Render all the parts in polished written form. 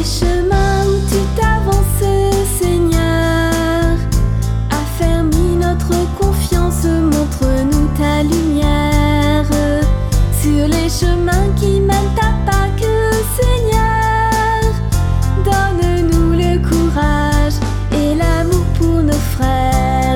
les chemins où tu t'avances, Seigneur, affermis notre confiance, montre-nous ta lumière. Sur les chemins qui mènent à Pâques, Seigneur, donne-nous le courage et l'amour pour nos frères.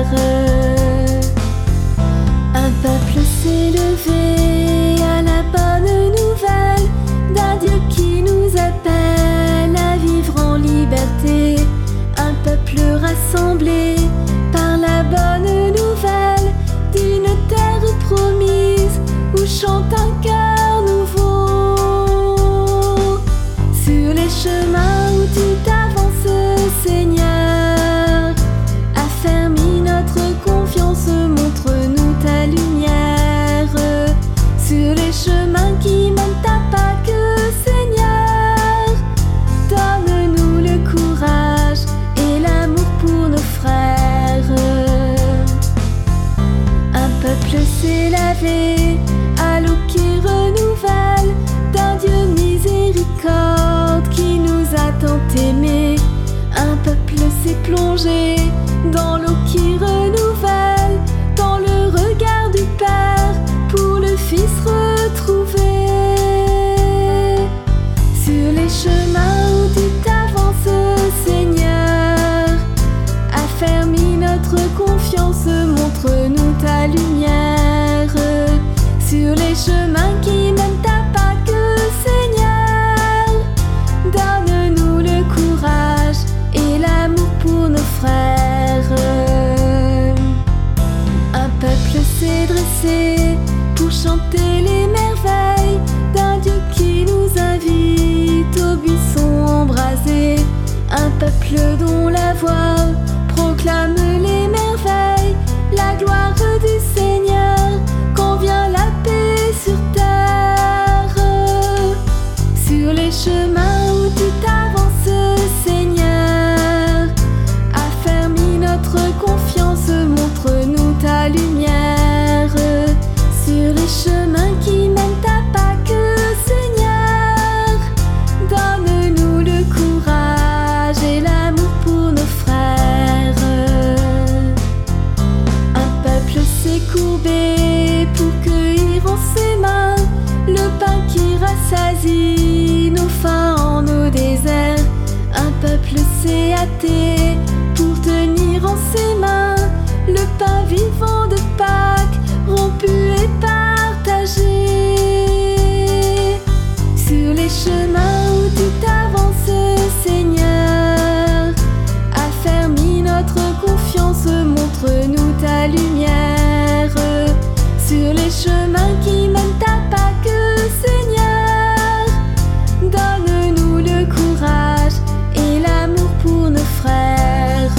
Un peuple s'est levé à la bonne nouvelle d'un Dieu qui nous appelle à vivre en liberté. Un peuple rassemblé par la bonne nouvelle d'une terre promise où chante un cœur nouveau. Sur les chemins où tu t'avances, Seigneur, affermis notre confiance, montre-nous ta lumière. Sur les chemins qui mènent à Pâques, Seigneur, donne-nous le courage et l'amour pour nos frères. Un peuple s'est lavé à l'eau qui renouvelle d'un Dieu miséricorde qui nous a tant aimés. Un peuple s'est plongé dans l'eau qui renouvelle, dans le regard du Père pour le Fils retrouvé. Sur les chemins où tu t'avances, Seigneur, affermis notre confiance, montre-nous ta lumière. Sur les chemins qui mènent à Pâques, Seigneur, donne-nous le courage et l'amour pour nos frères. Un peuple s'est dressé pour chanter les merveilles d'un Dieu qui nous invite au buisson embrasé. Un peuple dont la voix proclame les merveilles, la gloire du Seigneur, quand vient la paix sur terre. Sur les chemins où tu t'avances, Seigneur, affermis notre confiance, montre-nous ta lumière. Sur les chemins qui mènent à Pâques, Seigneur, donne-nous le courage et l'amour pour nos frères. Un peuple s'est courbé pour cueillir en ses mains le pain qui rassasie nos faim en nos déserts. Un peuple s'est hâté pour tenir en ses mains le pain vivant de Pâques, rompu et partagé. Sur les chemins où tu t'avances, Seigneur, affermis notre confiance, montre-nous ta lumière. Sur les chemins qui mènent à Pâques, Seigneur, donne-nous le courage et l'amour pour nos frères.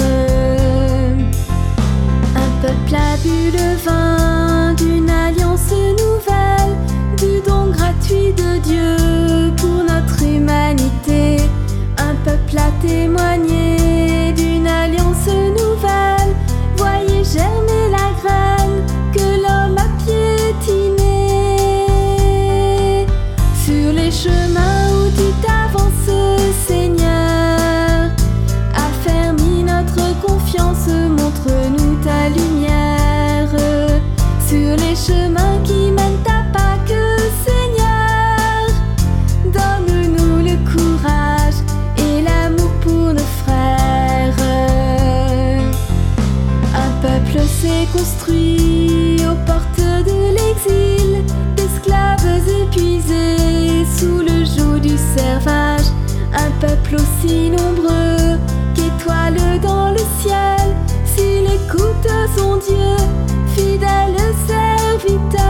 Un peuple a bu le vin d'une alliance nouvelle, du don gratuit de Dieu pour notre humanité. Un peuple a témoigné d'une alliance nouvelle, voyez germer la graine que l'homme a piétinée. Sur les chemins où tu t'avances, Seigneur, affermis notre confiance, montre-nous ta lumière. Sur les chemins qui mènent à Pâques, Seigneur, donne-nous le courage et l'amour pour nos frères. Un peuple s'est construit aux portes de l'exil, d'esclaves épuisés sous le joug du servage. Un peuple aussi nombreux qu'étoiles dans le ciel, s'il écoute son Dieu, fidèle serviteur.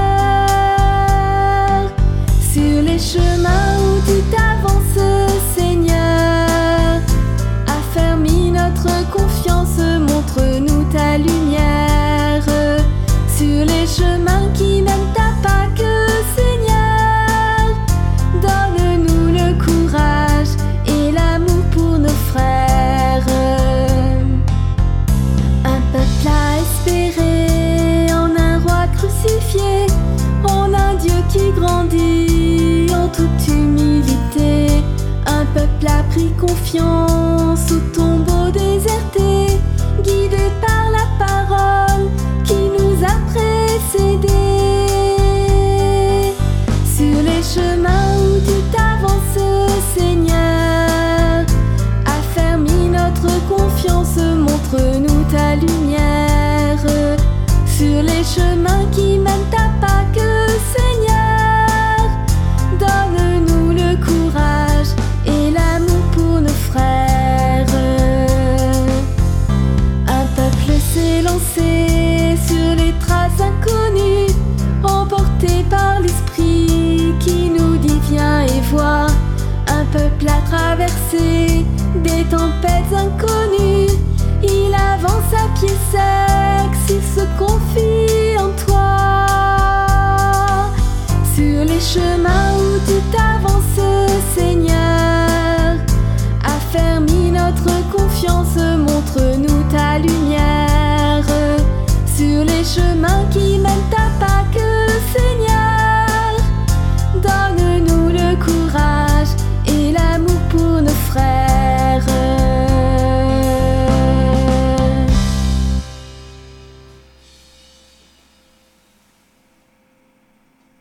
Sur les chemins où tu t'avances, Seigneur, affermis notre confiance, montre-nous ta lumière. Sur les chemins qui mènent à Pâques, Seigneur, donne-nous le courage et l'amour pour nos frères. Un peuple a espéré pris confiance au tombeau déserté, guidé par la parole qui nous a précédés. Sur les chemins où tu t'avances, Seigneur, affermis notre confiance, montre-nous ta lumière. Sur les chemins qui mènent à Pâques, Seigneur, donne-nous le courage et l'amour pour nos frères. Un peuple s'est lancé sur les traces inconnues, emporté par l'Esprit qui nous dit viens et vois. Un peuple a traversé des tempêtes inconnues, il avance à pied sec s'il se confie en toi. Sur les chemins